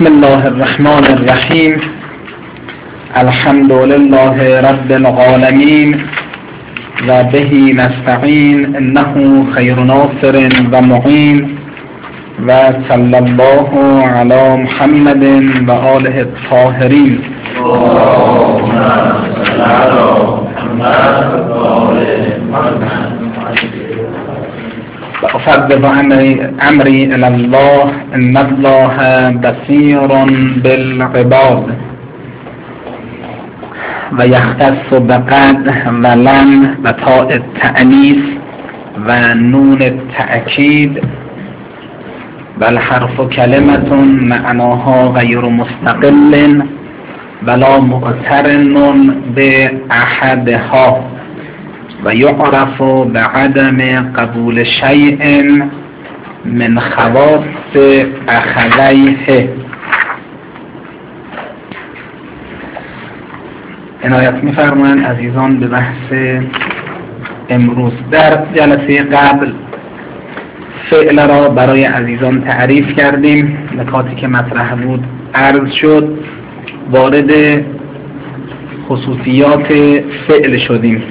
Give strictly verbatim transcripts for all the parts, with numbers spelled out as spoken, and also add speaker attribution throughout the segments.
Speaker 1: بسم الله الرحمن الرحیم. الحمد لله رب العالمین و بهی نستعین انه خیر ناصر و معین و صلی الله علی محمد و آله الطاهرین. وأفوض أمري إلى الله إن الله بصير بالعباد. و یختص بقد و لم و تاء التأنیث و نون التأکید و الحرف کلمة معناها غیر مستقل ولا مقترن بأحدها و یعرف بعدم قبول شیء من خواص اخویه. عنایت می‌فرمایند عزیزان به بحث امروز. در جلسه قبل فعل را برای عزیزان تعریف کردیم، نکاتی که مطرح بود عرض شد، وارد خصوصیات فعل شدیم.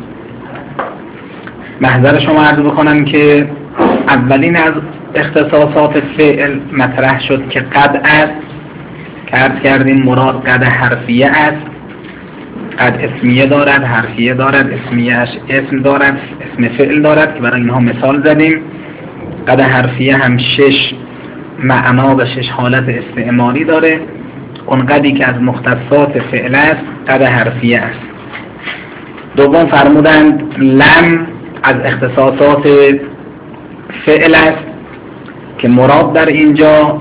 Speaker 1: محضر شما عرض بکنم که اولین از اختصاصات فعل مطرح شد که قد است، که عرض کردیم مراد قد حرفیه است. قد اسمیه دارد، حرفیه دارد، اسمیهش اسم دارد، اسم فعل دارد که برای اینها مثال زدیم. قد حرفیه هم شش معنا و شش حالت استعمالی داره. اون قدی که از مختصات فعل است قد حرفیه است. دوم فرمودند لم از اختصاصات فعل است که مراد در اینجا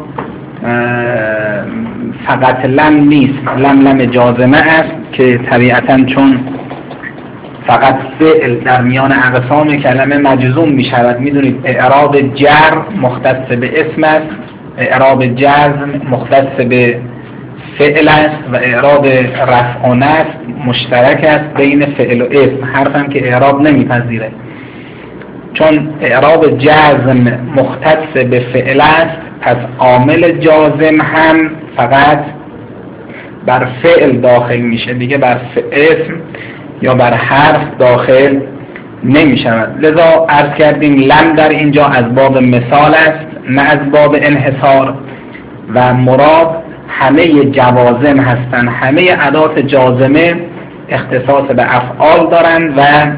Speaker 1: فقط لم نیست، لم لم جازمه است که طبیعتاً چون فقط فعل در میان اقسام کلمه مجزوم می شود. می دونید اعراب جر مختص به اسم است، اعراب جزم مختص به فعل است و اعراب رفع و نصب مشترک است بین فعل و اسم. حرفم که اعراب نمیپذیره، چون اعراب جزم مختص به فعل است، پس عامل جازم هم فقط بر فعل داخل میشه، دیگه بر اسم یا بر حرف داخل نمی شود. لذا عرض کردیم لم در اینجا از باب مثال است نه از باب انحصار و مراد همه جوازم هستند. همه ادات جازمه اختصاص به افعال دارند و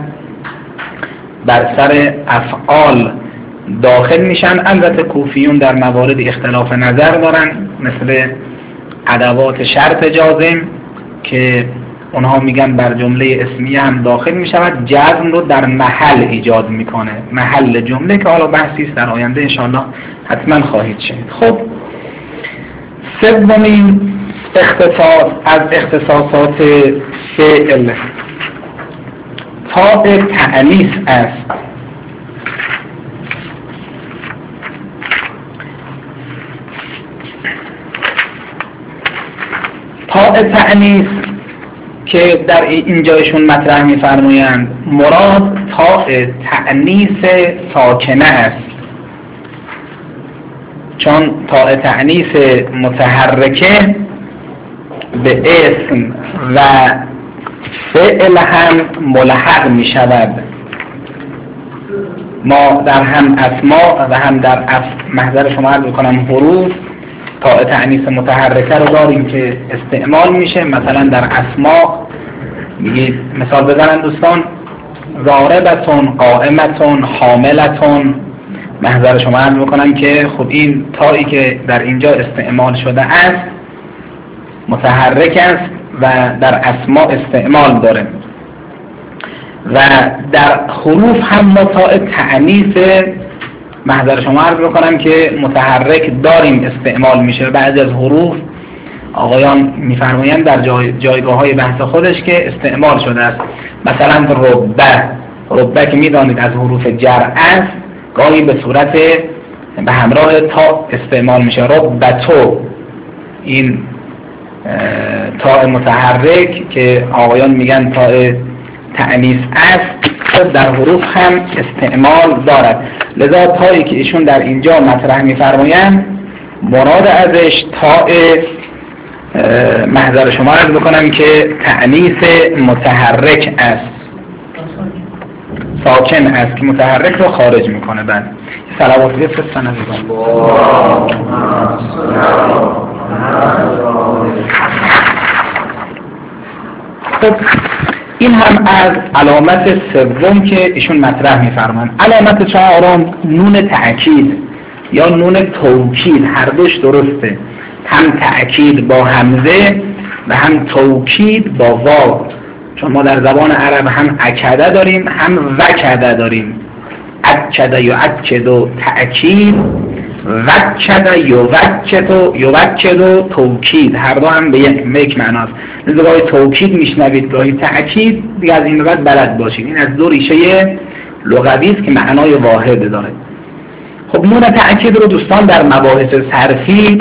Speaker 1: بر سر افعال داخل میشن. البته کوفیون در موارد اختلاف نظر دارن، مثل ادوات شرط جازم که اونها میگن بر جمله اسمیه هم داخل میشود، جزم رو در محل ایجاد میکنه، محل جمله، که حالا بحثی است در آینده انشاءالله حتما خواهید شنید. خب سومین اختصاص از اختصاصات فعل تاء تأنیث است. تاء تأنیث که در اینجایشون مطرح می‌فرمایند مراد تاء تأنیث ساکنه است، چون تاء تأنیث متحرکه به اسم و فعل هم ملحق می شود. ما در هم اسماء و هم در محضر شما عرض کنم حروف تاء تأنیث متحرکه رو داریم که استعمال میشه. مثلا در اسماء میگید، مثال بزنن دوستان، ضاربتون، قائمتون، حاملتون. محضر شما عرض بکنم که خب این تایی که در اینجا استعمال شده است متحرک است و در اسماء استعمال داره و در حروف هم ما تاء تأنیث محضر شما عرض بکنم که متحرک داریم استعمال میشه. بعضی از حروف آقایان میفرمایند در جای جایگاه های بحث خودش که استعمال شده است. مثلا ربه، ربه که میدانید از حروف جر است، گاهی به صورت به همراه تا استعمال میشه. ربتو، این تاء متحرک که آقایان میگن تاء تأنیث است در حروف هم استعمال دارد. لذا تایی که ایشون در اینجا مطرح میفرمایند مراد ازش تاء محضر شما عرض بکنم که تأنیث متحرک است، ساکن است که متحرک رو خارج میکنه. بعد صلوات بفرستن از خب این هم از علامت سوم که ایشون مطرح میفرمان. علامت چهارم نون تأکید یا نون توکید، هر دوش درسته، هم تأکید با همزه و هم توکید با واو، چون ما در زبان عرب هم اکده داریم هم وکده داریم. اکده یا اکدو تأکید، وکده یا وکدو یا وکدو توکید، هر دو هم به یک معناست. لذا گاهی توکید میشنوید گاهی تأکید، دیگه از این به بعد بلد باشید. این از دو ریشه لغوی است که معنای واحد داره. خب نون تأکید رو دوستان در مباحث صرفی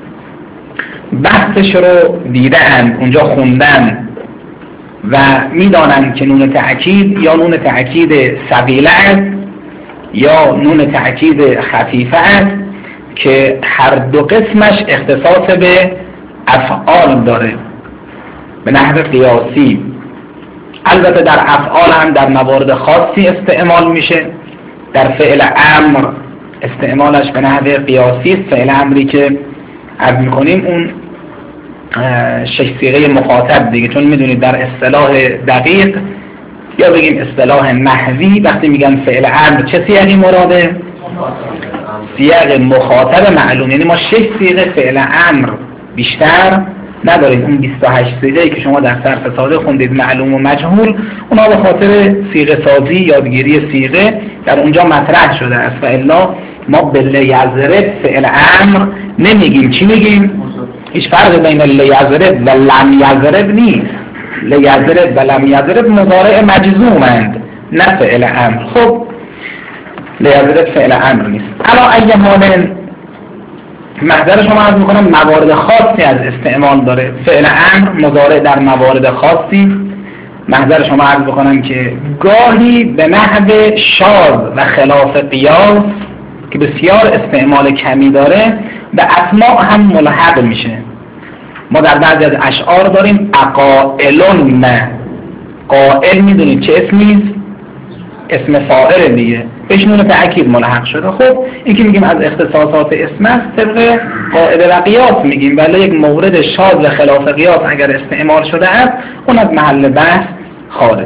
Speaker 1: بحثش رو دیدن، اونجا خوندن و میدانند که نون تأکید یا نون تأکید ثقیله است یا نون تأکید خفیفه است که هر دو قسمش اختصاص به افعال داره به نحو قیاسی. البته در افعال هم در موارد خاصی استعمال میشه. در فعل امر استعمالش به نحو قیاسی است. فعل امری که عرض میکنیم اون شش صیغه مخاطب دیگه، چون میدونید در اصطلاح دقیق یا بگیم اصطلاح نحوی وقتی میگن فعل امر چه صیغی مراده؟ صیغ مخاطب معلوم. یعنی ما شش صیغه فعل امر بیشتر نداریم. اون بیست و هشت صیغه‌ای که شما در صرف ساده خوندید معلوم و مجهول، اونا به خاطر صیغه سازی یادگیری صیغه در اونجا مطرح شده است. و الا ما به لیضرب فعل امر نمیگیم. چی میگیم؟ هیچ فرق بین لیضرب و لم یضرب نیست. لیضرب و لم یضرب مضارع مجزومند نه فعل امر. خب لیضرب فعل امر نیست. الا ای حال محضر شما عرض میکنم موارد خاصی از استعمال داره. فعل امر مضارع در موارد خاصی محضر شما عرض بکنم که گاهی به نحو شاذ و خلاف قیاس که بسیار استعمال کمی داره به اسماء هم ملحق میشه. ما در بعضی از اشعار داریم اقائلون، قائل میدونید چه اسمی؟ اسم فاعل دیگه، بهش نون تأکید ملحق شده. خب این که میگیم از اختصاصات اسم است طبق قاعده و قیاس میگیم، ولی یک مورد شاذ و خلاف قیاس اگر استعمال شده است اون از محل بحث خارج.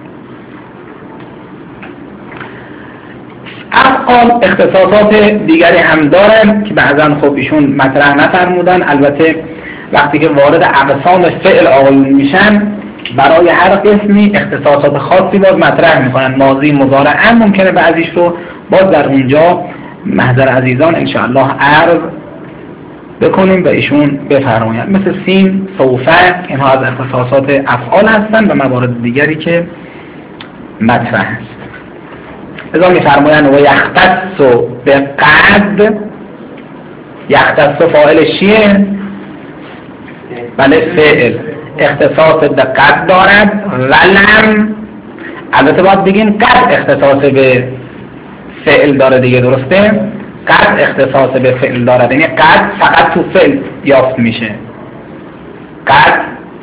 Speaker 1: افعال اختصاصات دیگری هم دارن که بعضا خب ایشون مطرح نفرمودن. البته وقتی که وارد اقسام فعل آقایون میشن برای هر قسمی اختصاصات خاصی باز مطرح میکنن. ماضی مضارع هم ممکنه بعضیش رو باز در اونجا محضر عزیزان انشاءالله عرض بکنیم و ایشون بفرمایند. مثل سین، سوفه، اینها از اختصاصات افعال هستن و موارد دیگری که مطرح هست. ازا میفرمایند و یختص به قد، یختص فاعلش چیه؟ بله فعل، اختصاص به قد دارد. ولم البته باید بگیم قد اختصاص به فعل داره دیگه، درسته؟ قد اختصاص به فعل دارد، یعنی قد فقط تو فعل یافت میشه. قد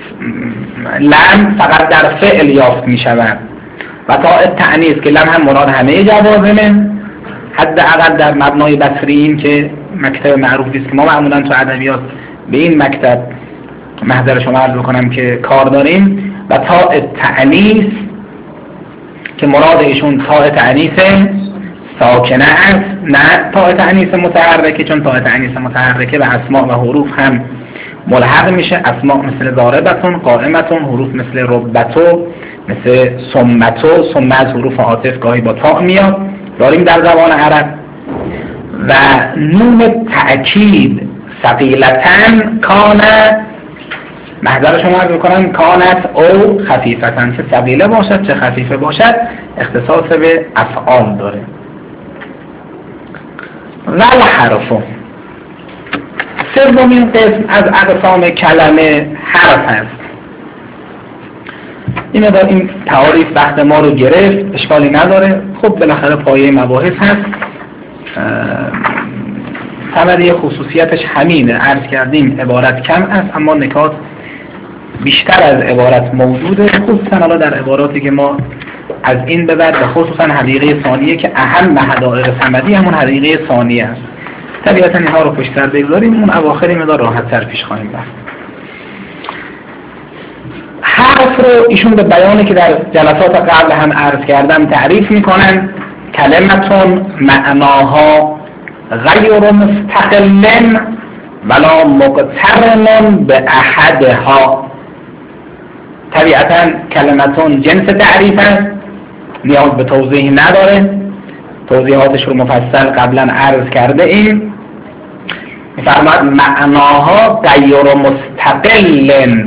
Speaker 1: لم فقط در فعل یافت میشود. و تا تأنیث که لم هم مراد همه جوازمه، حداقل در مبنای بصریین که مکتب معروفی است که ما معمولا تو ادبیات به این مکتب محضر شما عرض بکنم که کار داریم. و تا تأنیث که مراد ایشون تا تأنیث ساکنه است، نه تا تأنیث متحرکه، چون تا تأنیث متحرکه به اسماء و حروف هم ملحق میشه. اسماء مثل ضاربتون، قائمتون، حروف مثل ربتو، مثل سمتو، سم از حروف عاطف گاهی با تا میاد داریم در زبان عرب. و نون تأکید ثقیلتن کانه، محضر شما عرض میکنن کانت او خفیفتن، چه ثقیله باشد چه خفیفه باشد اختصاص به افعال داره. ول حرفو، سومین قسم از اقسام کلمه حرف است. این مدار این تعاریف وقت ما رو گرفت، اشکالی نداره. خب بالاخره پایه مباحث هست. صمدی خصوصیتش همینه، عرض کردیم عبارت کم است اما نکات بیشتر از عبارت موجوده، خصوصا حالا در عباراتی که ما از این به بعد و خصوصا حدیقه ثانیه که اهم حدائق صمدی همون حدیقه ثانیه است. طبیعتا اینها رو پشت سر بگذاریم، اون اواخری مقدار راحت تر پیش خواهیم رفت. حرف رو ایشون به بیانی که در جلسات قبل هم عرض کردم تعریف میکنن. کلمتون معناها غیر مستقل ولا مقترن به احدها. طبیعتا کلمتون جنس تعریف است، نیاز به توضیح نداره، توضیحاتش رو مفصل قبلا عرض کرده ایم. میفرماد معناها غیر مستقل،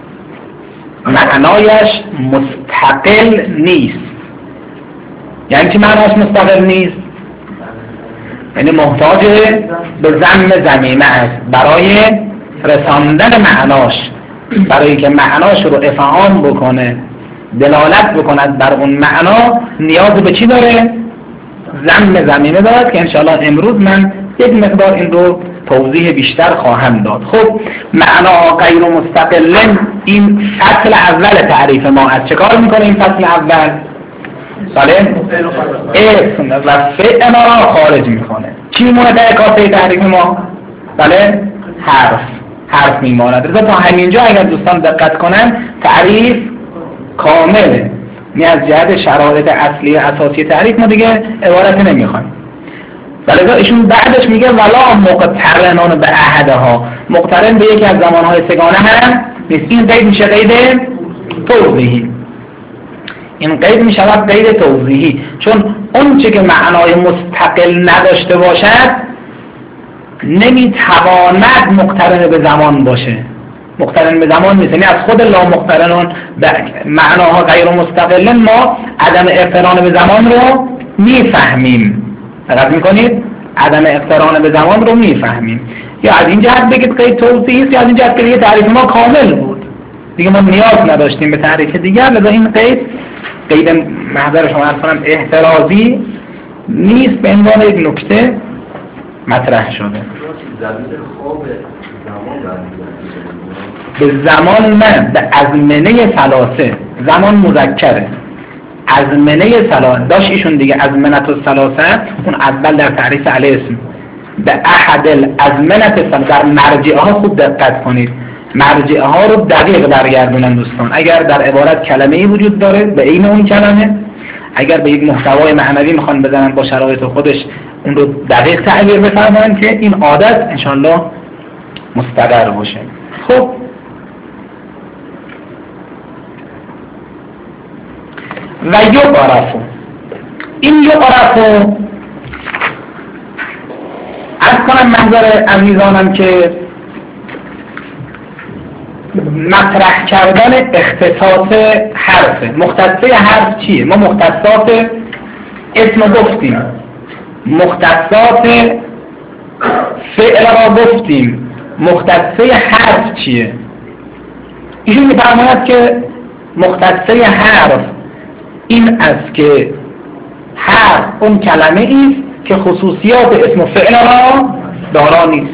Speaker 1: معنایش مستقل نیست. یعنی چی معناش مستقل نیست؟ یعنی محتاج به ضم ضمیمه است برای رساندن معناش، برای که معناش رو افهام بکنه، دلالت بکند بر اون معنا، نیاز به چی داره؟ ضم ضمیمه دارد که انشاءالله امروز من یک مقدار این رو توضیح بیشتر خواهم داد. خب معنا غیر مستقل، این فصل اول تعریف ما است. چه کار میکنه این فصل اول؟ بله؟ اسم و فعل ما را خارج میکنه. چی میمونه در کاسه تعریف ما؟ بله؟ حرف. حرف میماند. رضا تا همینجا اگر دوستان دقت کنن تعریف کامله. می از جهت شرایط اصلی اساسی تعریف ما دیگه عبارت نمیخوایم. ولی ایشون بعدش میگه ولا مقترنان به احدها، مقترن به یکی از زمانهای سگانه هم نیست. این قید میشه قید توضیحی، این قید میشود قید توضیحی، چون اون چه که معنای مستقل نداشته باشد نمیتواند مقترن به زمان باشه. مقترن به زمان نیست، یعنی از خود لا مقترنان به معناها غیر مستقل ما عدم اقتران به زمان رو میفهمیم. دقت میکنید؟ عدم اقتران به زمان رو میفهمیم. یا از این جهت بگید قید توضیحی است، یا از این جهت که دیگه تعریف ما کامل بود، دیگه ما نیاز نداشتیم به تعریف دیگر. لذا این قید قید محضر شما عرض کنم احترازی نیست، به عنوان یک نکته مطرح شده. به زمان نه، به ازمنه ثلاثه. زمان مذکره، ازمنه ثلاثه داشت ایشون دیگه. ازمنت و ثلاثه اون اول در تعریف الاسم به احد الازمنت ثلاثه. در مرجعه ها خوب دقت کنید، مرجعه ها رو دقیق برگردونن دوستان. اگر در عبارت کلمه ای وجود داره به عین اون کلمه، اگر به یک محتوای معنوی میخوان بزنن با شرایط خودش اون رو دقیق تعبیر بفرمایند که این عادت انشالله مستقر باشه. خب و یعرفو، این یعرفو از کنم منظر عزیزانم که مطرح کردن اختصاص حرفه. مختصه حرف چیه؟ ما مختصات اسم گفتیم، مختصات فعل را گفتیم، مختصه حرف چیه؟ ایشون می‌فرماید که مختصه حرف این است که حرف اون کلمه است که خصوصیات اسم و فعل را دارا نیست.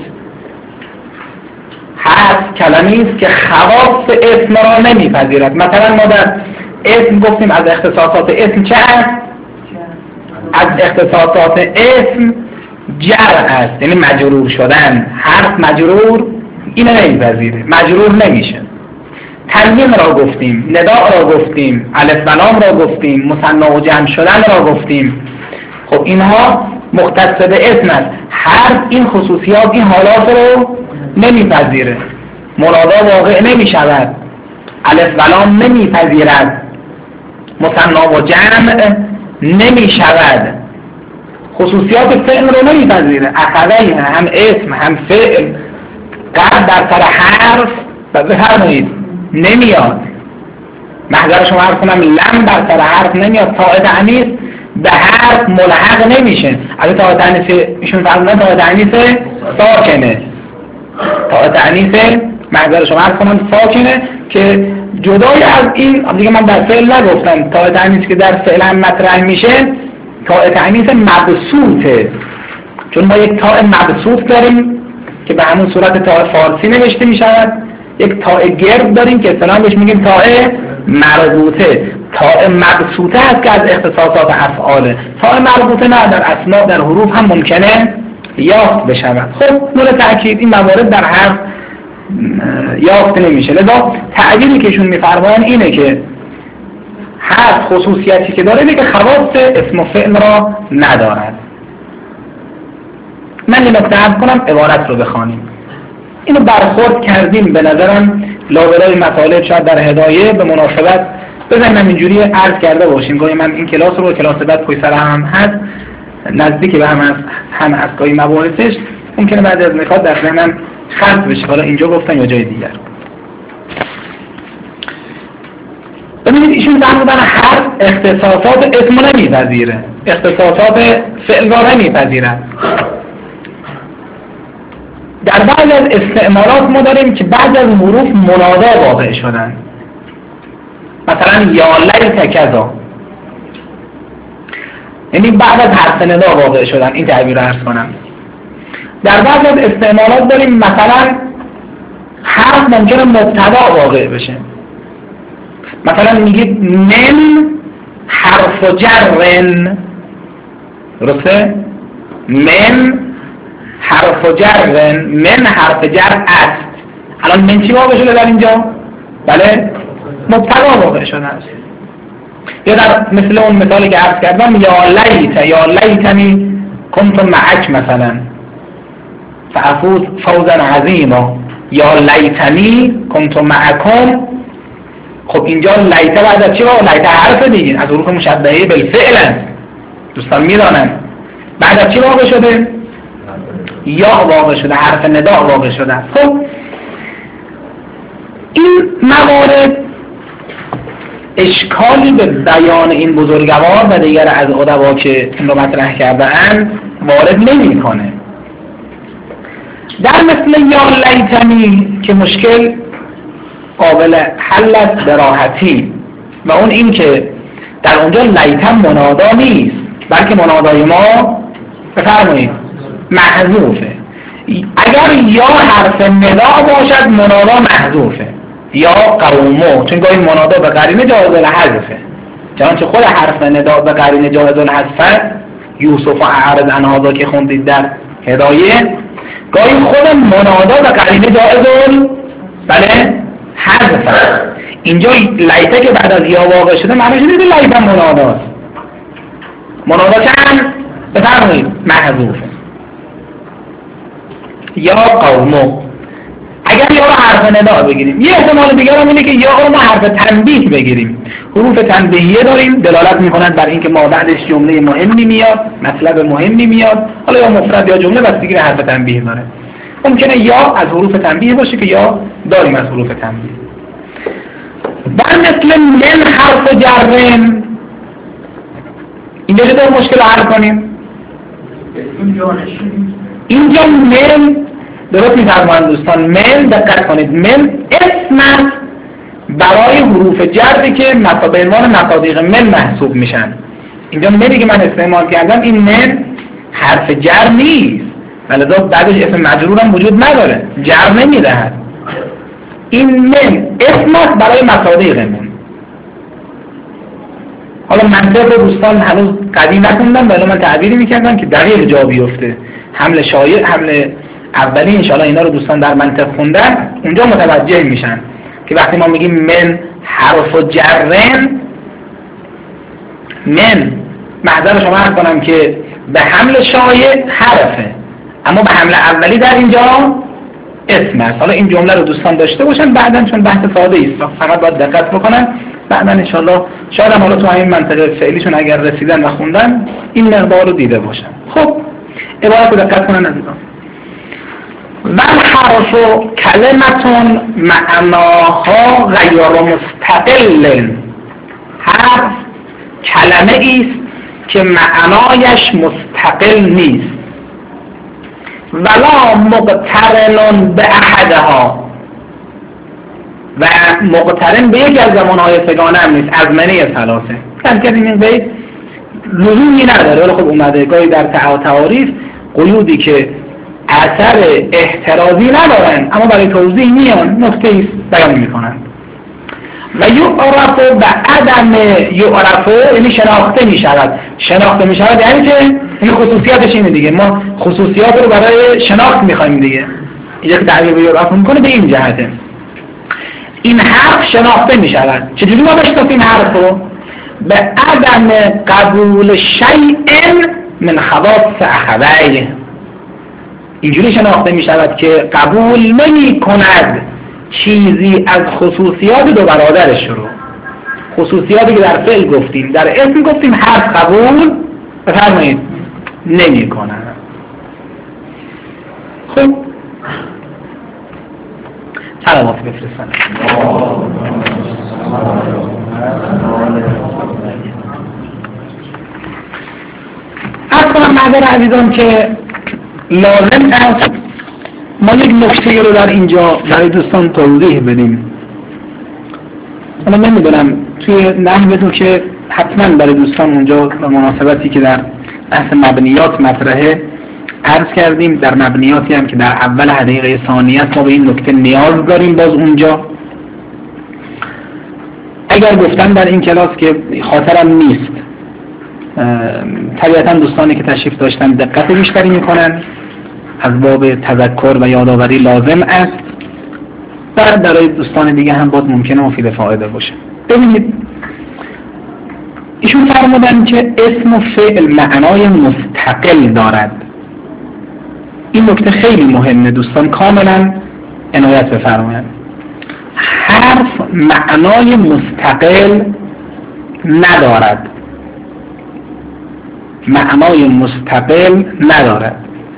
Speaker 1: حرف کلمه است که خواص اسم را نمیپذیرد. مثلا ما در اسم گفتیم از اختصاصات اسم چه است؟ از اختصاصات اسم جر است، یعنی مجرور شدن. حرف مجرور اینو نمیپذیره، مجرور نمیشه. تنوین را گفتیم، نداء را گفتیم، الف و لام را گفتیم، مثنی و جمع شدن را گفتیم. خب اینها مختص به اسم است. حرف این خصوصیات، این حالات رو نمیپذیره، مرادا واقع نمیشود، الف و لام نمیپذیرد، مثنی و جمع نمیشود، خصوصیات فعل رو نمیپذیره. اخوی هم اسم هم فعل قد در سر حرف بفرمایید نمیاد. محضر شما عرض کنم لم بر سر حرف نمیاد. تاء تأنیث به حرف ملحق نمیشه. اگه تاء تأنیث ایشون فرمودن تاء تأنیث ساکنه، تاء تأنیث محضر شما عرض کنم ساکنه که جدای از این دیگه من در فعل نگفتم. تاء تأنیث که در فعل هم مطرح میشه تاء تأنیث مبسوطه. چون ما یک تاء مبسوط داریم که به همون صورت تاء فارسی نوشته می شود، یک تاء گرد داریم که اصطلاحاً بهش میگیم تاء مربوطه. تاء مبسوطه هست که از اختصاصات افعاله. تاء مربوطه نه، در اسماء در حروف هم ممکنه یافت بشود. خب نور تأکید این موارد در حرف یافت نمیشه. لذا تعبیری که ایشون میفرمایند اینه که حرف خصوصیتی که داره اینه که خواص اسم و فعل را ندارد. من یه نکته عرض کنم عبارت رو بخوانیم. اینو برخورد کردیم به نظرم لابلای مطالب شاید در هدایه به مناسبت بزنم اینجوری عرض کرده باشیم. گاهی من این کلاس رو کلاس بعد پشت سر هم هست نزدیک به هم از هم از گاهی مباحثش ممکنه بعد از نکات در ذهنم خلط بشه، حالا اینجا گفتم یا جای دیگر. ببینید ایشون فرمودن هر اختصاصات اسم نمیپذیره، اختصاصات فعل را نمیپذیرد. در بعض از استعمالات ما داریم که بعض از حروف منادا واقع شدن، مثلا یا لیت کذا، یعنی بعد از حرف ندا واقع شدن. این تعبیر رو عرض کنم. در بعض از استعمالات داریم مثلا حرف ممکنه مبتدا واقع بشه، مثلا میگید من حرف جرن، درسته؟ من حرف جرن، من حرف جر است. الان من چی واقع شده در اینجا؟ بله مبتدا واقع شده است. یا در مثل اون مثالی که عرض کردم یا لیت یا لیتنی کنت معک مثلا فافوز فوزا عظیما، یا لیتنی کنت معکم. خب اینجا لیت بعد از چی واقع؟ لیت حرف دیگه از حروف مشبهه بالفعل است، دوستان میدانن. بعد از چی واقع شده؟ یا واقع شده، حرف ندا واقع شده. خب این موارد اشکالی به بیان این بزرگوار و دیگر از ادبا که این رو مطرح کرده اند وارد نمی کنه. در مثل یا لیتنی که مشکل قابل حل است به راحتی، و اون این که در اونجا لیتن منادا نیست بلکه منادای ما بفرمایید محذوفه. اگر یا حرف ندا باشد منادا محذوفه، یا قومو، چون گاهی منادا به قرینه جایز الحذفه، چنانچه خود حرف ندا به قرینه جایز الحذف یوسف و اعرض عن هذا که خوندید در هدایه، گاهی خود منادا به قرینه جایز ال بله حذف. اینجا لیته که بعد از یا واقع شده معنیش اینه که لیته مناداست. منادا چند؟ بفرمایید محذوفه. یا قومو اگر یا رو حرف ندا بگیریم. یه احتمال دیگر هم اینه که یا رو ما حرف تنبیه بگیریم. حروف تنبیهیه داریم دلالت میکنند بر اینکه ما بعدش جمله مهمی میاد، مطلب مهمی میاد، حالا یا مفرد یا جمله بستگی به حرف تنبیه داره. ممکنه یا از حروف تنبیه باشه که یا داریم از حروف تنبیه. در مثل من حرف جرن اینجا چطور مشکل حل کنیم؟ اینجا من درست می‌فرمایند دوستان، من دقت کنید، من اسم برای حروف جری که به عنوان مصادیق من محسوب میشن. اینجا منی که من استعمال کردم این من حرف جر نیست، ولذا بعدش اسم مجرور هم وجود نداره، جر نمیدهد. این من اسم برای مصادیق من. حالا منطق دوستان هنوز قدیم نکندم، ولی من تعبیری میکردم که دقیق جا بیفته. حمل شایع، حمل اولی انشاءالله اینا رو دوستان در منطق خوندن اونجا متوجه میشن که وقتی ما میگیم من حرف و جرن، من محضر شما عرض کنم که به حمل شایع حرفه، اما به حمل اولی در اینجا اسم است. حالا این جمله رو دوستان داشته باشن بعدن، چون بحث ساده است فقط باید دقت بکنن. بعدن انشاءالله شاید هم حالا تو همین منطقه فعلیشون اگر رسیدن و خوندن این مقدار رو دیده باشن. خب عبارت رو دقت کنن عزیزان. و حرف و کلمتون معناها غیر مستقل، حرف کلمه ایست که معنایش مستقل نیست، ولا مقترن به احدها، و مقترن به یکی از زمانهای سگانه هم نیست، از منی ثلاثه. کم کردیم این بید لزومی نداره، ولی خب اومده گاهی در تعاریف قیودی که اثر احترازی ندارن اما برای توضیح میان نکته ایست بیان میکنن. و یعرف به عدم یعرف یعنی شناخته میشود. شناخته میشود یعنی که این خصوصیاتش اینه دیگه، ما خصوصیات رو برای شناخت میخوایم دیگه. اینجا که تعبیر به یعرف میکنه به این جهته. این حرف شناخته میشود. چجوری ما بشناسیم حرف رو؟ به عدم قبول شیء من خواص اخویه. اینجوری شناخته میشود که قبول نمی کند چیزی از خصوصیات دو برادرش رو. خصوصیاتی که در فعل گفتیم در اسم گفتیم حرف قبول بفرمایید نمی کند. خب سلامات بفرستن. از کنم معذر عزیزان که لازم است ما یک نکته رو در اینجا برای دوستان توضیح بدیم. من نمیدونم توی نحوه که حتما برای دوستان اونجا به مناسبتی که در بحث مبنیات مطرحه عرض کردیم، در مبنیاتی هم که در اول حدیقه ثانیه است ما به این نکته نیاز داریم. باز اونجا اگر گفتن در این کلاس که خاطرم نیست، طبیعتا دوستانی که تشریف داشتن دقت بیشتری میکنن، از باب تذکر و یادآوری لازم است و برای دوستان دیگه هم باز ممکنه مفید فایده باشه. ببینید ایشون فرمودن که اسم و فعل معنای مستقل دارد. این نکته خیلی مهمه دوستان، کاملا عنایت بفرمایید. حرف معنای مستقل ندارد، معنای مستقل ندارد.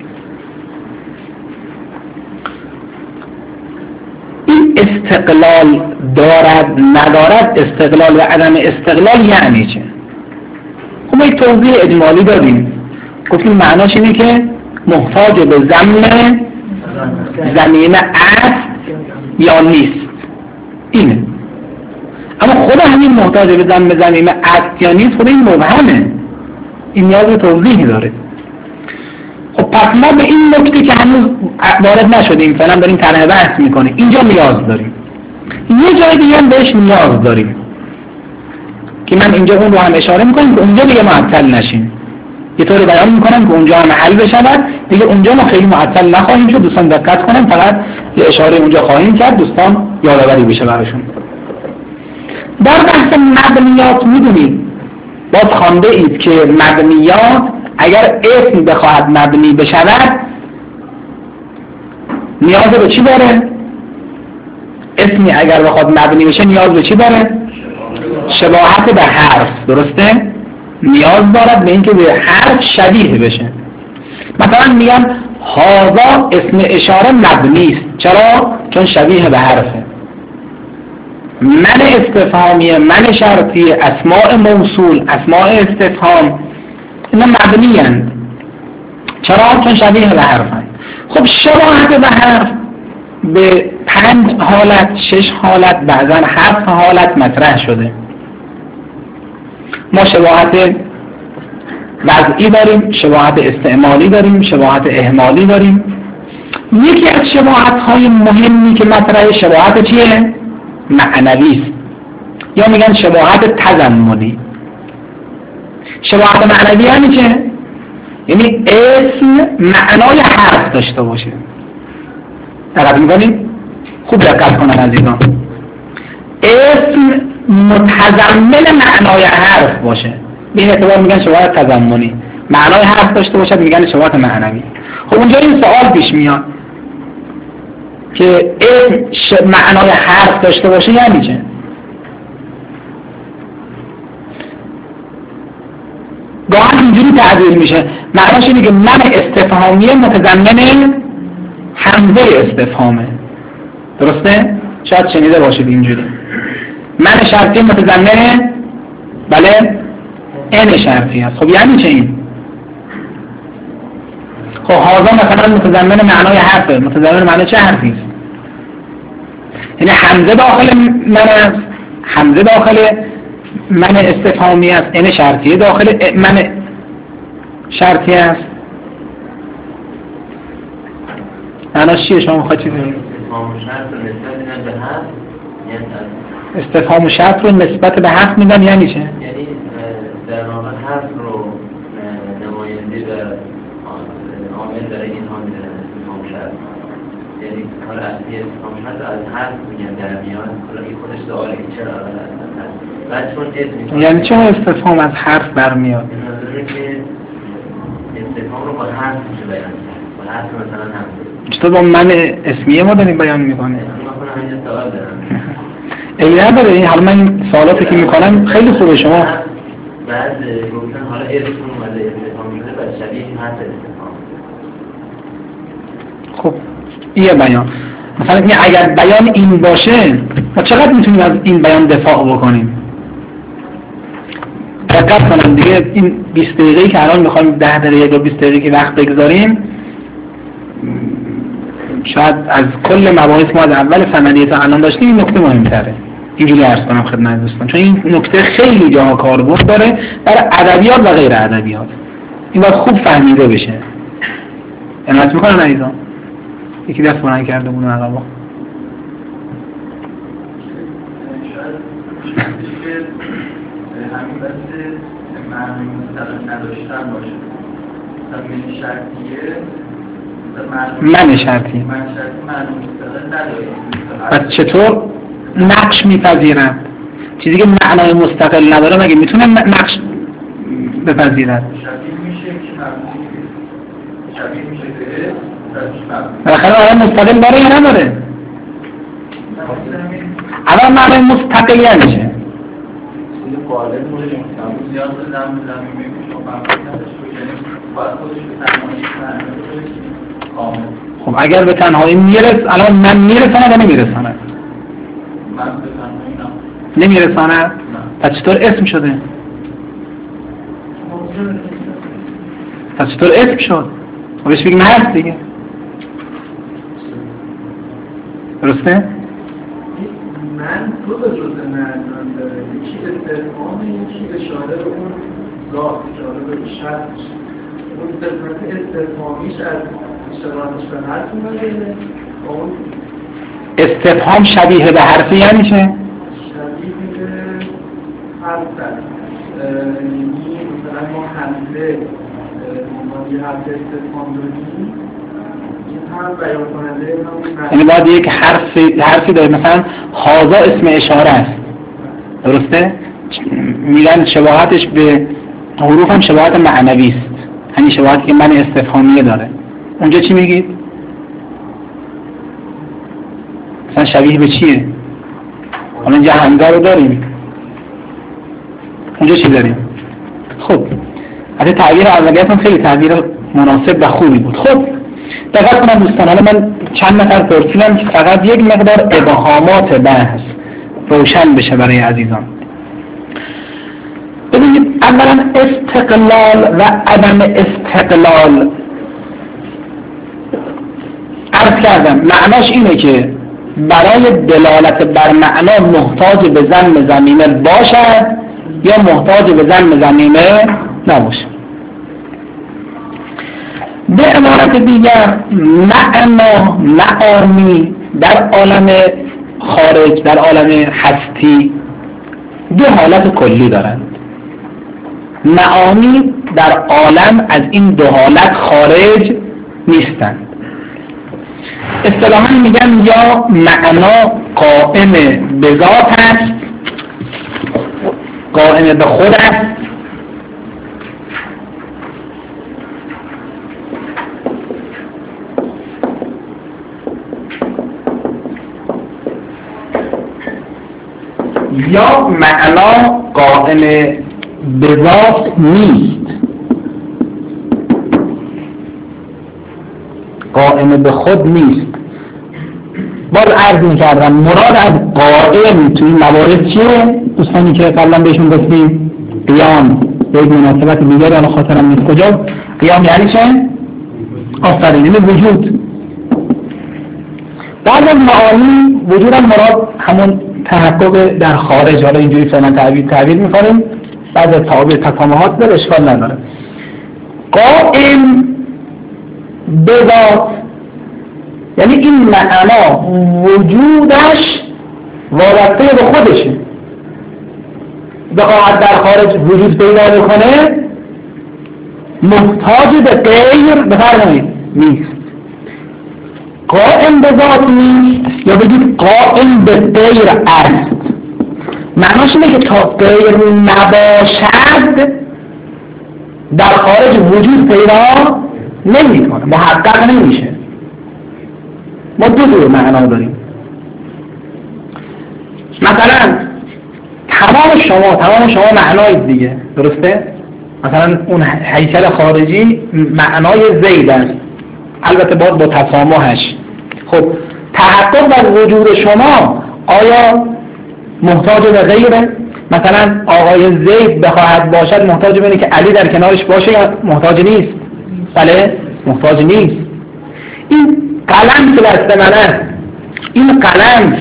Speaker 1: این استقلال دارد ندارد، استقلال و عدم استقلال یعنی چه؟ خب ما یک توضیح اجمالی دادیم، گفتیم معناش اینه که محتاج به ضم ضمیر است یا نیست، اینه. اما خود همین محتاج به ضم ضمیر است یا نیست خود این مبهمه، این نیاز به توضیحی داره. خب پس ما به این نکته که هنوز وارد نشدیم فعلا داریم طرح بحث میکنیم، اینجا نیاز داریم. یه جای دیگه هم بهش نیاز داریم که من اینجا اون رو هم اشاره میکنم که اونجا دیگه معطل نشیم. یه طور بیان میکنم که اونجا هم حل بشود دیگه، اونجا ما خیلی معطل نخواهیم شد. دوستان دقت کنم، فقط یه اشاره اونجا خواهیم کرد دوستان یادآوری بشه براشون. در بحث مبنیات میدونید باز خوانده اید که مبنیات اگر اسم بخواهد مبنی بشود نیاز به چی داره؟ اسمی اگر بخواد مبنی بشه نیاز به چی داره؟ شباهت به حرف، درسته؟ نیاز دارد به اینکه به حرف شبیه بشه. مثلا میگن هذا اسم اشاره مبنی است. چرا؟ چون شبیه به حرفه. من استفهامیه، من شرطی، اسماء موصول، اسماء استفهام اینا مبنی اند. چرا؟ چون شبیه به حرفن. خب شباهت به حرف به پنج حالت، شش حالت، بعضا هفت حالت مطرح شده. ما شباهت وضعی داریم، شباهت استعمالی داریم، شباهت اهمالی داریم. یکی از شباهت های مهمی که مطرح شباهت چیه؟ معنوی است، یا میگن شباهت تضمنی. شباهت معنوی یعنی چه؟ یعنی اسم معنای حرف داشته باشه. دقت می‌کنید؟ خوب دقت کنن عزیزان. اسم متضمن معنای حرف باشه، به این اعتبار میگن شباهت تضمنی. معنای حرف داشته باشد میگن شباهت معنوی. خب اونجا این سوال پیش میاد که اسم معنای حرف داشته باشه یعنی چه؟ گاهی اینجوری تعبیر میشه، معناش اینه که من استفهامیه متضمن همزه استفهامه، درسته؟ شاید شنیده باشید اینجوری. من شرطی متضمن بله ان شرطی است. خب یعنی چه این؟ خب هذا مثلا متضمن معنای حرفه، متضمن معنای چه حرفی است؟ یعنی همزه داخل من است، همزه داخل من استفهامی است، ان شرطی داخل من شرطی است. معناش چیه؟ شما میخواید چیزی بگید؟ استفهام شرط رو نسبت به حرف میدن یعنی چه؟
Speaker 2: یعنی در واقع حرف رو نماینده و عامل برای این ها میدن استفهام شرط. یعنی کار اصلی استفهام شرط از حرف میگن در میاد، حالا این خودش سواله که چرا بعد چون اسم
Speaker 1: یعنی چه استفهام از حرف برمیاد؟
Speaker 2: نظره که استفهام رو با حرف میشه بیان کرد، با حرف مثلا هم
Speaker 1: چطور با من اسمیه ما داریم بیان میکنه؟
Speaker 2: من کنم همین سوال دارم
Speaker 1: این نداره. این حالا من این سوالاتی که میکنم خیلی خوبه. شما
Speaker 2: بعد گفتن حالا اسم اومده استفهام شده بعد شبیه این حرف استفهام.
Speaker 1: خب این بیان مثلا این اگر بیان این باشه ما چقدر میتونیم از این بیان دفاع بکنیم؟ دقت کنم دیگه این بیست دقیقه‌ای که الان میخوایم ده دقیقه یا بیست دقیقه که وقت بگذاریم شاید از کل مباحث ما از اول ثمریه تا الان داشتیم این نکته مهمتره. اینجوری عرض کنم خدمت دوستان، چون این نکته خیلی جاها کاربرد داره برای ادبیات و غیر ادبیات. این باید خوب فهمیده بشه. عنایت میکنن عزیزان؟ یکی دست بلند کرده بود عقبا.
Speaker 3: همین بحث معنی مستقل نداشتن باشه. من شرطیه
Speaker 1: من شرطی
Speaker 3: من شرطی معنی مستقل نداره.
Speaker 1: پس چطور نقش میپذیرند؟ چیزی که معنای مستقل نداره مگه میتونه نقش بپذیرد؟
Speaker 3: شبیه میشه که معنی شبیه میشه به
Speaker 1: بالاخره آیا مستقل داره یا نداره؟ اول معنای مستقل یعنی چه؟
Speaker 3: قالب مورد نیاز به زمین زمینی میشه و فهمید نداشته باشه، یعنی باید خودش به تنهایی کامل.
Speaker 1: خب اگر به تنهایی میرس، الان من میرساند یا نمیرساند؟
Speaker 3: من به تنهایی نه
Speaker 1: نمیرساند؟ پس چطور اسم شده؟ پس چطور اسم شد؟ خب بهش بگیم هست دیگه. درسته؟
Speaker 3: من دو تا جزء معنی داره، یکی استفهامه یکی اشاره به اون ذات، اشاره به شخص. اون قسمت استفهامیش از اشاراتش به حرف اومده. اون
Speaker 1: استفهام شبیه به حرفی یعنی چه؟
Speaker 3: شبیه به حرف است. یعنی مثلا ما حمله ما یه حرف استفهام داریم،
Speaker 1: یعنی باید یک حرفی حرفی داره، مثلا هازا اسم اشاره است، درسته؟ میگن شباهتش به حروف هم شباهت معنوی است، همین شباهتی که من استفهامیه داره. اونجا چی میگید؟ مثلا شبیه به چیه؟ حالا اینجا همزه رو داریم، اونجا چی داریم؟ خب از تعبیر اولیتون خیلی تعبیر مناسب و خوبی بود. خب دقت کنم دوستان، حالا من چند نفر پرسیدم که فقط یک مقدار ابهامات بحث روشن بشه برای عزیزان. ببینید اولا استقلال و عدم استقلال عرض کردم معناش اینه که برای دلالت بر معنا محتاج به ضم ضمیمه باشد یا محتاج به ضم ضمیمه نباشه. به عبارت دیگر معنا معانی در عالم خارج، در عالم هستی دو حالت کلی دارند. معانی در عالم از این دو حالت خارج نیستند. اصطلاحاً میگن یا معنا قائم به ذات است، قائم به خود است، یا معنا قائم به ذات نیست، قائم به خود نیست. باز عرض می‌کردم مراد از قائم توی موارد چیه؟ دوستانی که قبلا بهشون گفتیم قیام به یک مناسبت دیگری الان خاطرم نیست کجا. قیام یعنی چه؟ آفرین، یعنی وجود. بعد از معانی وجود هم مراد همون تحقق در خارج، حالا اینجوری فعلا تعبیر تعبیر می‌کنیم، بعد از تعابیر تکاملات داره اشکال نداره. قائم به ذات یعنی این معنا وجودش وابسته به خودشه، بخواهد در خارج وجود پیدا بکنه محتاج به غیر بفرمایید نیست. قائم به ذات نیست یا بگید قائم به غیر است. معناش اینه که تا غیر نباشد در خارج وجود پیدا نمی کنه، محقق نمیشه. ما دو جور معنا داریم. مثلا تمام شما تمام شما معنای دیگه، درسته؟ مثلا اون هیکل خارجی معنای زید است، البته باید با تسامحش. خب تحقق از وجود شما آیا محتاج به غیره؟ مثلا آقای زید بخواهد باشد محتاج به اینه که علی در کنارش باشه یا محتاج نیست؟ بله محتاج نیست. این قلم که دست من است، این قلم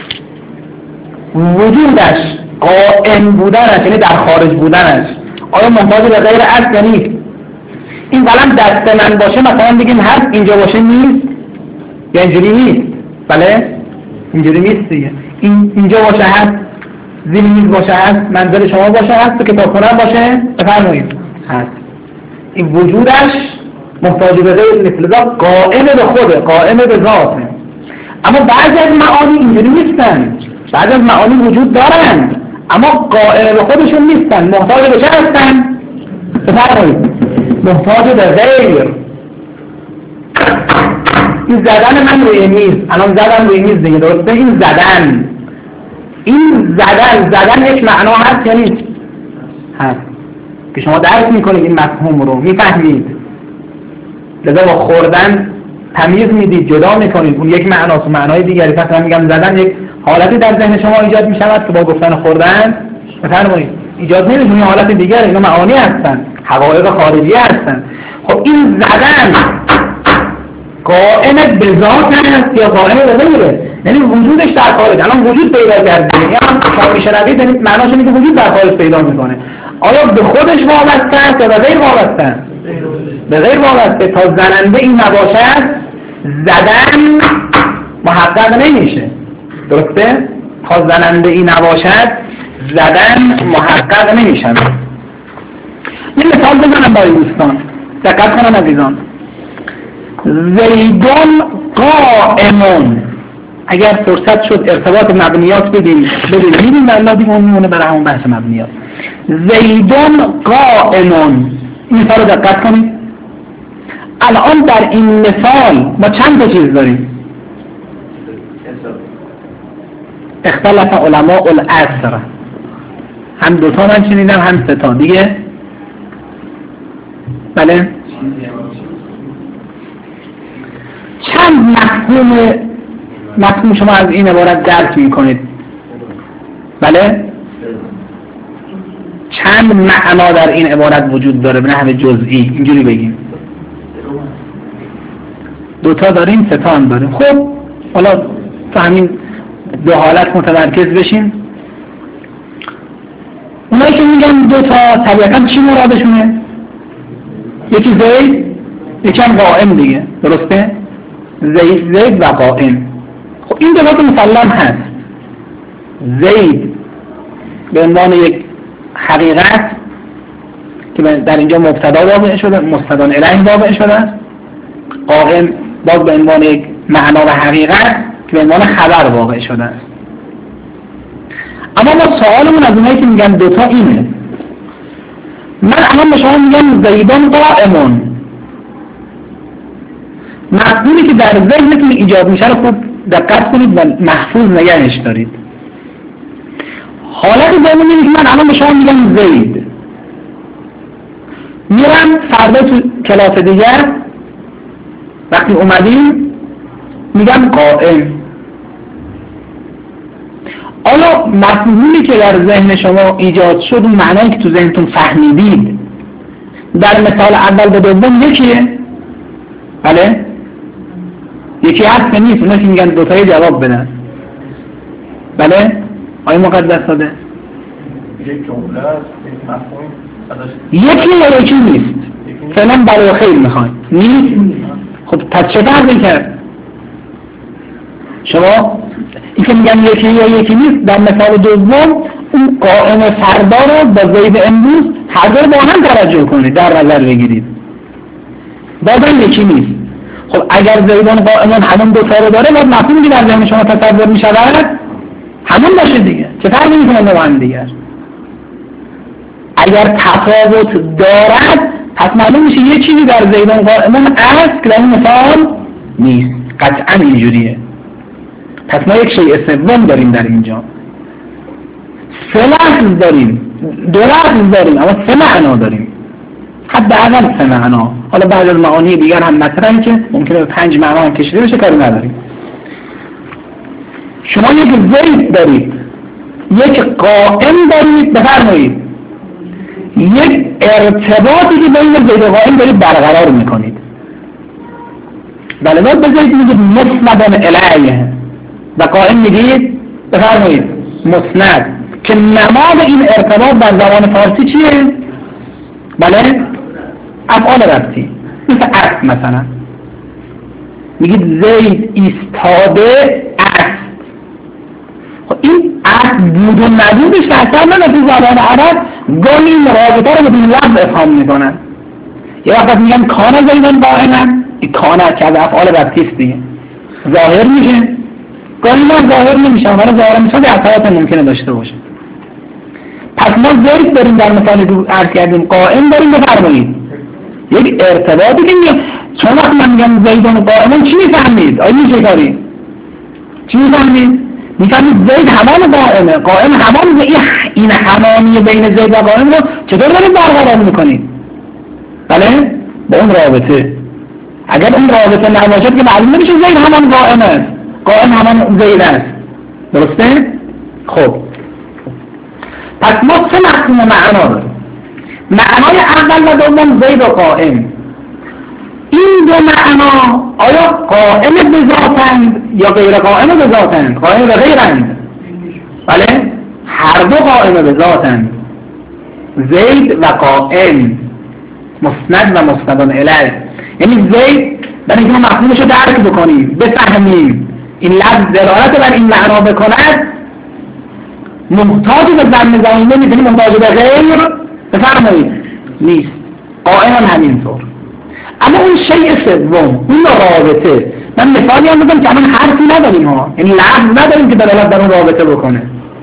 Speaker 1: وجودش قائم بودنش یعنی در خارج بودنش آیا محتاج به غیر است یا نیست؟ این قلم دست من باشه مثلا بگیم هست، اینجا باشه نیست یا اینجوری نیست؟ بله اینجوری نیست دیگه. این اینجا باشه هست، زیر میز باشه هست، منزل شما باشه هست، تو کتابخونه باشه بفرمایید هست. این وجودش محتاج به غیر نیست، لذا قائم به خوده، قائم به ذاته. اما بعضی از معانی اینجوری نیستن، بعضی از معانی وجود دارن اما قائم به خودشون نیستن، محتاج به چه هستن؟ بفرمایید محتاج به غیر. این زدن من روی میز، الان زدن روی میز دیگه، درسته؟ این زدن این زدن زدن یک معنا هست یا نیست؟ هست که شما درک میکنید این مفهوم رو، میفهمید، لذا با خوردن تمیز میدید، جدا میکنید، اون یک معناست و معنای دیگری. پس من میگم زدن یک حالتی در ذهن شما ایجاد میشود که با گفتن خوردن بفرمایید ایجاد نمیشه. این حالت دیگر، اینا معانی هستن، حقایق خارجی هستن. خب این زدن قائم به ذات هست یا قائم به غیره؟ یعنی وجودش در خارج، الان وجود پیدا کرده، یعنی شما میشنوید یعنی معناش اینه که وجود در خارج پیدا میکنه. آیا به خودش وابسته است یا به غیر وابسته است؟ به غیر وابسته. تا زننده این نباشد زدن محقق نمیشه، درسته؟ تا زننده این نباشد زدن محقق نمیشه. یه مثال بزنم برای دوستان، دقت کنم عزیزان. زیدون قائمون، اگر فرصت شد ارتباط مبنیات بدیم بدیم میدیم الله دیگه اون میمونه برای همون بحث مبنیات. زیدون قائمون، این مثال رو دقت کنید. الان در این مثال ما چند تا چیز داریم؟ اختلاف علماء العصر، هم دوتا من شنیدم هم سه تا دیگه. بله چند مفهوم مفهوم شما از این عبارت درک میکنید؟ بله چند معنا در این عبارت وجود داره به نحو جزئی؟ اینجوری بگیم دوتا داریم، سه تا هم داریم. خب حالا تو همین دو حالت متمرکز بشیم. اونایی که میگن دوتا طبیعتا چی مرادشونه؟ یکی زید یکی هم قائم دیگه، درسته؟ زید زید و قائم. خب این دوتا مسلم هست. زید به عنوان یک حقیقت که در اینجا مبتدا واقع شده، مستدان الیه واقع شده است. قائم باز به عنوان یک معنا و حقیقت که به عنوان خبر واقع شده است. اما ما سوالمون از اونایی که میگن دوتا اینه. من الان به شما میگم زیدان قائمون، مفهومی که در ذهنتون ایجاد میشه رو خوب دقت کنید و محفوظ نگهش دارید. حالت دومی اینه که من الان به شما میگم زید، میرم فردا تو کلاس دیگر وقتی اومدیم میگم قائم. آیا مفهومی که در ذهن شما ایجاد شد اون معنایی که تو ذهنتون فهمیدید در مثال اول به دوم یکیه؟ بله؟ یکی هست که نیست؟ اونا که میگن دوتایی جواب بدن. بله؟ آیا مقدس داده؟
Speaker 4: یک جمله است، یک مفهوم
Speaker 1: یکی یا یکی نیست؟ فعلا برای خیر میخواین؟ نیست؟ خب پس چه فرقی کرد؟ شما این که میگن یکی یا یکی نیست، در مثال دوم اون قائم فردا رو با زید امروز هر دو با هم توجه کنید، در نظر بگیرید، بازم یکی نیست. خب اگر زیدان قائمان همون دو تا رو داره، باید مفهومی که در ذهن شما تصور میشود همون باشه دیگه، چه فرقی میکنه با هم دیگر. اگر تفاوت دارد پس معلوم میشه یه چیزی در زیدان قائمان است که در این مثال نیست، قطعا اینجوریه. پس ما یک شیء سوم داریم در اینجا، سه لفظ داریم، دو لفظ داریم، اما سه معنا داریم، حداقل سه معنا. حالا بعض از معانی دیگر هم مطرحه که ممکنه به پنج معنا هم کشیده بشه، کاری نداریم. شما یک زید دارید، یک قائم دارید، بفرمایید یک ارتباطی که بین زید و قائم دارید برقرار میکنید. بله باید به زید میگید مسندن الیه و قائم میگید بفرمایید مسند، که نماد این ارتباط در زبان فارسی چیه؟ بله افعال ربطی، مثل است مثلا میگید زید ایستاده است. خب این است بود و نبودش اصلا نه تو زبان عرب گاهی این رابطه رو بدون لفظ افهام میکنن. یه وقت میگن کان زیدان قائما، این کان که از افعال ربطی است دیگه ظاهر میشه، گاهی ما ظاهر نمیشه ولی ظاهر میشه به اثرات ممکنه داشته باشه. پس ما زید داریم در مثال دو عرض کردیم، قائم داریم، بفرمایید یک ارتباطی که میگم. چون وقت من میگم زیدان قائما چی میفهمید؟ آیا میشه کاری؟ چی میفهمید؟ میفهمید زید همان قائمه، قائم همان. این همانی بین زید و قائم رو چطور دارید برقرار میکنید؟ بله با اون رابطه. اگر اون رابطه نباشد که معلوم نمیشه زید همان قائم است، قائم همان زید است، درسته؟ خب پس ما سه مفهوم معنا داریم. معنای اول و دوم زید و قائم. این دو معنا آیا قائم به ذاتند یا غیر قائم به ذاتند؟ قائم به غیرند؟ بله هر دو قائم به ذاتند، زید و قائم، مسند و مسندان الیه. یعنی زید برای اینکه ما مفهومش رو درک بکنیم، بفهمیم، این لفظ دلالت بر این معنا بکند، محتاج به ضمن زمینه نیست، محتاج به غیر بفرمایید نیست. قائم هم همینطور. اما اون شیء سوم، اون رابطه، من مثالی هم بزنم که همون حرفی نداریم ها، یعنی لفظ نداریم که دلالت بر اون رابطه بکنه.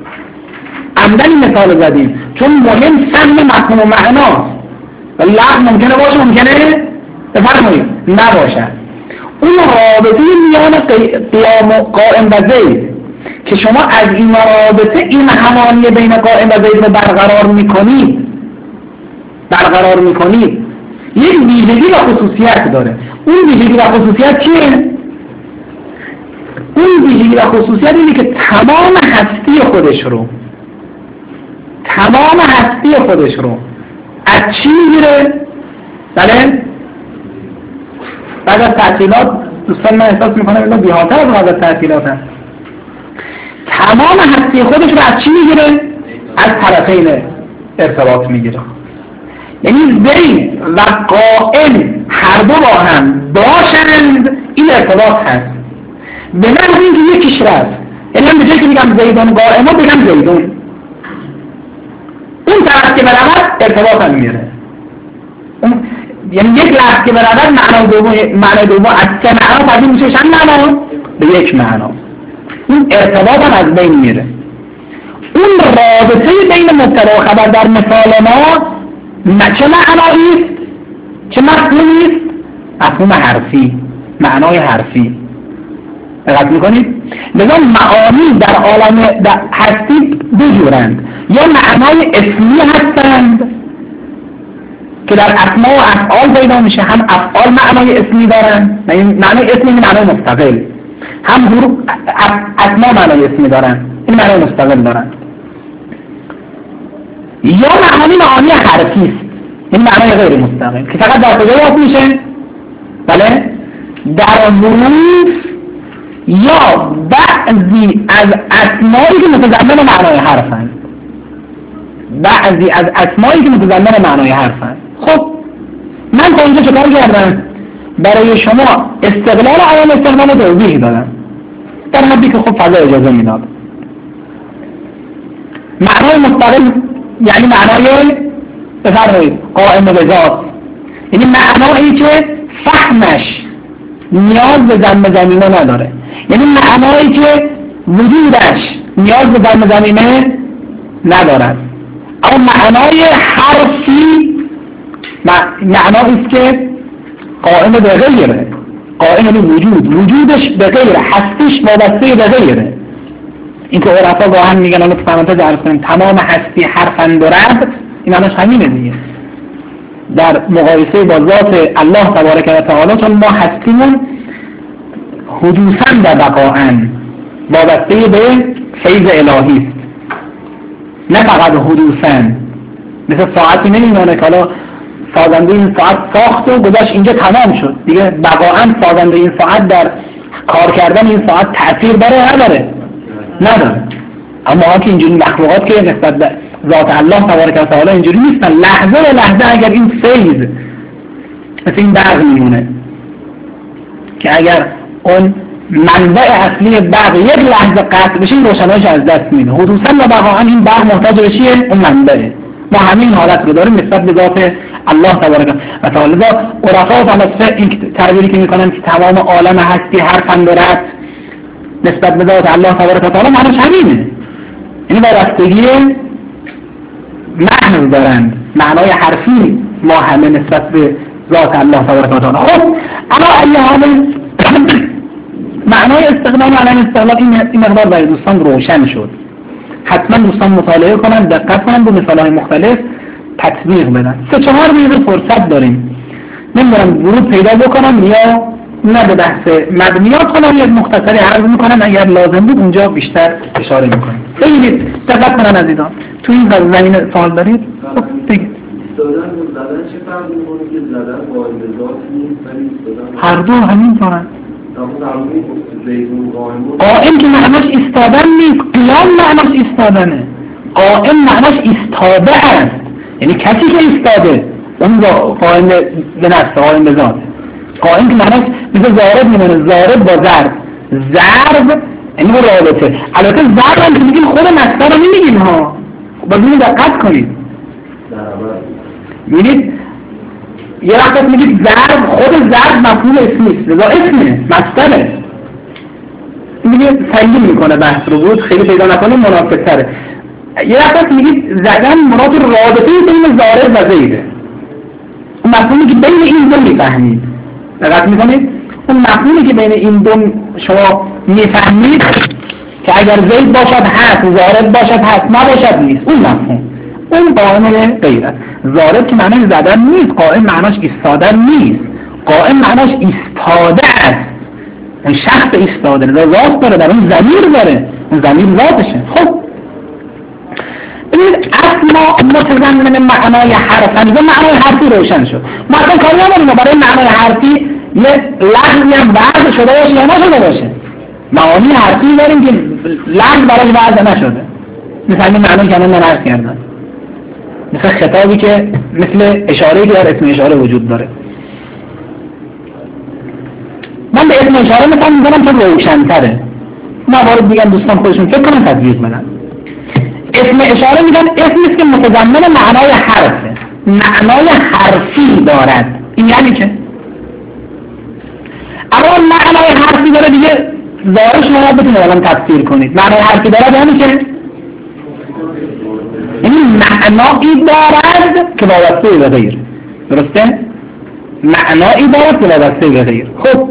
Speaker 1: عمدن این مثال زدیم چون مهم فهم مفهوم و معناست و لفظ ممکنه باشه ممکنه بفرمایید نباشد. اون رابطه میان قیام و قائم و زید که شما از این رابطه این همانی بین قائم و زید رو برقرار میکنید برقرار میکنید یک ویژگی و خصوصیت داره. اون ویژگی و خصوصیت چیه؟ اون ویژگی و خصوصیت اینه که تمام هستی خودش رو تمام هستی خودش رو از چی میگیره؟ بله؟ بعد از تعطیلات دوستان من احساس میکنم اینا بی‌حال‌تر از بعد از تعطیلات هست. تمام هستی خودش رو از چی میگیره؟ از طرفین ارتباط میگیره. یعنی زید و قائم هر دو با هم باشند، این ارتباط هست. به نحو اینکه یکیش رفت، یعنی من به جایی که میگم زیدان قائما بگم زیدون، اون طرف که برود ارتباط هم میره. یعنی یک لفظ که برود معنای دوم معنای دوم از سه معنا تبدیل میشه چند معنا؟ به یک معنا. این ارتباط هم از بین میره. اون رابطه بین مبتدا و خبر در مثال ما چه معنایی است؟ چه مفهومی است؟ مفهوم حرفی، معنای حرفی. دقت میکنید؟ لذا معانی در عالم در هستی دو جورند، یا معنای اسمی هستند که در اسما و افعال پیدا میشه، هم افعال معنای اسمی دارند، معنای اسمی معنای مستقل، هم حروف اسما معنای اسمی دارند، این معنای مستقل دارند. یا معانی معانی حرفی است، این معنای غیر مستقل که فقط در کجا واسه میشه؟ بله در حروف یا بعضی از اسمایی که متضمن معنای حرفند، بعضی از اسمایی که متضمن معنای حرفند. خب من تا اینجا چکار کردم؟ برای شما استقلال عوام استقلال توضیح دادم. در حدی که خب فضا اجازه میداد. معنای مستقل یعنی معنای بفرمایید قائم به ذات، یعنی معنایی که فهمش نیاز به ضم ضمیمه نداره، یعنی معنایی که وجودش نیاز به ضم ضمیمه ندارد. اما معنای حرفی معنایی است که قائم به غیره، قائم به وجود، وجودش به غیره، هستیش وابسته به غیره. این که عرفا گاهن میگن الان فهمت درس کنیم تمام هستی حرفند و رد، این معناش همینه دیگه. در مقایسه با ذات الله تبارک و تعالی چون ما هستیمون حدوثاً در بقاءً وابسته به فیض الهی است، نه فقط حدوثاً. مثل ساعتی نمیمونه که حالا سازنده این ساعت ساخت و گذاشت اینجا تمام شد دیگه، بقاءً سازنده این ساعت در کار کردن این ساعت تأثیر داره نداره؟ نداره. اما ها که اینجوری مخلوقات که نسبت به ذات الله تبارک و تعالی اینجوری نیستن، لحظه به لحظه اگر این فیض مثل این برق میمونه که اگر اون منبع اصلی برق یک لحظه قطع بشه این روشناییش از دست میده، حدوثاً و بقاءً این برق محتاج به چیه؟ اون منبعه. ما همین حالت رو داریم نسبت به ذات الله تبارک و تعالی. لذا عرفا و فلاسفه این تعبیری که میکنن که تمام عالم هستی حرفند و رد نسبت به ذات الله تبارک و تعالی معناش همینه، یعنی وابستگی معنی دارند، معنای حرفی ما همه نسبت به ذات الله تبارک و تعالی. خب اما اگه همه معنای استقلال و عدم استقلال این مقدار برای دوستان روشن شد، حتما دوستان مطالعه کنن، دقت کنن، به مثالهای مختلف تطبیق بدن. سه چهار دقیقه فرصت داریم، نمیدونم ورود پیدا بکنم یا نه به بحث مبنیات کنم یا مختصری عرض میکنم، اگر لازم بود اونجا بیشتر اشاره میکنم. بگید دقت کنن عزیزان، تو این زمینه سوال دارید؟ خب بگید.
Speaker 3: زدن زدن چه فرقی میکنه که زدن قائم به ذات نیست ولی زدن
Speaker 1: هر دو همین طورن. قائم که معناش ایستادن نیست، قیام معناش ایستادنه. قائم معناش ایستاده است، یعنی کسی که ایستاده اون قائم به نفس، قائم به ذات. قائم که معناش مثل ضارب میمونه، ضارب با ضرب، ضرب یعنی رابطه. البته ضرب هم که میگیم خود مصدر رو نمیگیم ها، باید اینو دقت کنید. میبینید یه وقت میگید ضرب، خود ضرب مفعول اسمی است، لذا اسمه، مصدره. میگید سنگین میکنه بحث رو، بود خیلی پیدا نکنه مناسب تره. یه وقت میگید زدن مراد رابطه بین ضارب و زیده، اون مفهومی که بین این دو میفهمید. دقت میکنید؟ اون مفهومی که بین این دو شما میفهمید که اگر زید باشد هست، ضارب باشد هست، نباشد نیست، اون مفهوم، اون قائم غیرت. ضارب که معناش زدن نیست، قائم معناش ایستادن نیست، قائم معناش ایستاده است، اون شخص ایستاده داره، ذات داره، در اون ضمیر داره، اون ضمیر ذاتشه. خب ببینید اصلا متضمن معنای حرفی، معنای حرفی روشن شد. ما اصلا کاری نداریم برای معنای حرفی یه لحظی هم وضع شده باشه یا نشده باشه. معانی حرفی داریم که لحظ براش وضع نشده، مثل این معنی که الان من عرض کردم، مثل خطابی که مثل اشاره‌ای که در اسم اشاره وجود داره. من به اسم اشاره مثلا می‌ذارم که روشن‌تره، موارد دیگه دوستان خودشون فکر کنن تطبیق بدن. اسم اشاره میگن اسمی است که متضمن معنای حرفه، معنای حرفی دارد. این یعنی چه؟ اما معنای حرفی داره دیگه ظاهرش شما بتونید الان تفسیر کنید. معنای حرفی دارد یعنی چه؟ یعنی معنایی دارد که وابسته به غیر. درسته؟ معنایی دارد که وابسته به غیر. خب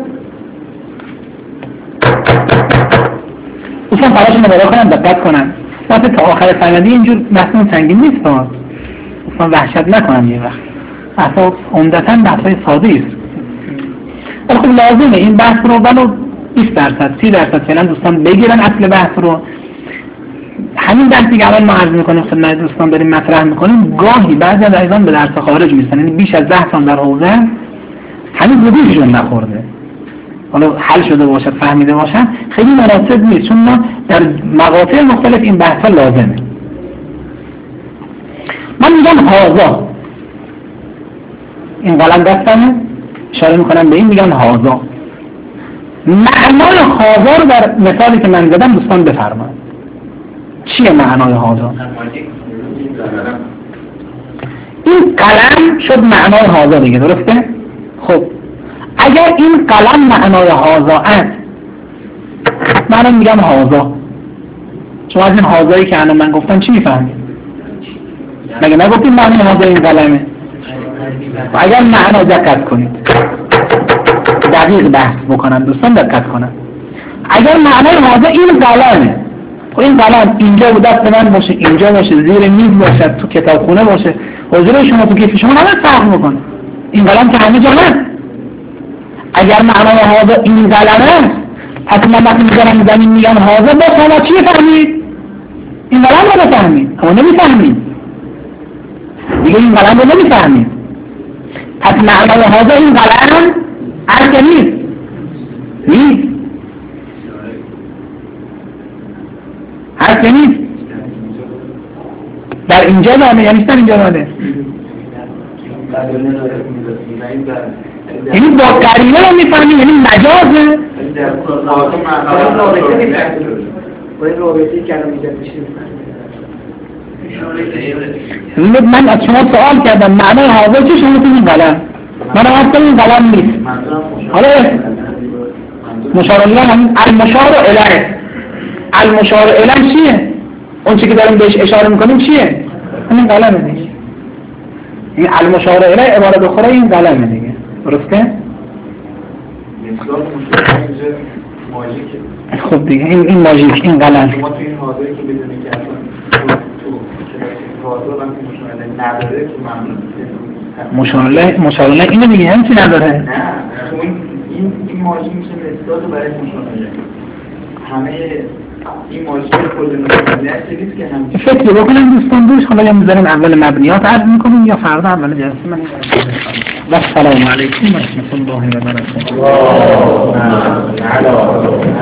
Speaker 1: اصلا فراشون نگاه کنن، دقت کنن. وقتی تا آخر سندی اینجور بحثمون سنگین نیست ها، اصلا وحشت نکنن یه وقت. اصلا عمدتاً بحثای ساده است. ولی خب لازمه این بحث رو ولو بیست درصد سی درصد فعلا دوستان بگیرن اصل بحث رو. همین بحثی که الان ما عرض میکنیم خدمت دوستان داریم مطرح میکنیم، گاهی بعضی از عزیزان به درس خارج میرسن، یعنی بیش از ده سال در حوزه همین وجودشون نخورده، حالا حل شده باشد فهمیده باشن خیلی مناسب نیست، چون ما در مقاطع مختلف این بحثا لازمه. من میگم هازا، این قلم دستمه اشاره میکنم به این، میگم هازا معنای هازا رو در مثالی که من زدم دوستان بفرمایید. چیه معنای هازا؟ این قلم شد معنای هازا دیگه، درسته؟ خب اگر این قلم معنای هازا است، من میگم هازا، شما از این هازایی که الان من گفتم چی میفهمید؟ مگه نگفتیم معنی هازا این قلمه؟ و اگر معنا دقت کنید، دقیق بحث بکنم دوستان، دقت کنم. اگر معنای هازا این قلمه، خب این قلم اینجا بود دست من باشه، اینجا باشه، زیر میز باشه، تو کتابخونه باشه، حضور شما تو کیف شما نباید فرق بکنه. این قلم که همه جا هست. اگر معنای هازا این قلمه، پس من وقتی میذارم زمین میگم هازا، با شما چی فهمید؟ این قلم رو بفهمید، اما نمیفهمید دیگه، این قلم رو نمیفهمید. پس معنای هازا این قلم هست که نیست؟ نیست هست که نیست؟ در اینجا داره، یعنی در اینجا داره، یعنی با قرینه رو میفهمی، یعنی مجازه. من از شما سوال کردم معنای هازا چه، شما تو این قلم، من اصلا این قلم نیست. حالا مشار الله هم المشار الیه، المشار الیه چیه؟ اون چی که داریم بهش اشاره میکنیم چیه؟ این قلمه دیگه. این المشار الیه عبارت اخرى این قلمه دیگه، درسته؟ خب دیگه این این ماژیک، این قلم.
Speaker 4: شما تو این حاضری که بدونی که اصلا تو حاضر هم که مشاهده نداره که ممنون
Speaker 1: مشاهده مشاهده اینو دیگه هم چی نداره؟
Speaker 4: نه این این ماژیک میشه مثال برای مشاهده. همه این ماژیک کل مشاهده چیزی که هم
Speaker 1: فکر بکنم دوستان دوش، حالا یا میذاریم اول مبنیات عرض میکنیم یا فردا اول جلسه من. و السلام علیکم و رحمت الله و برکاته.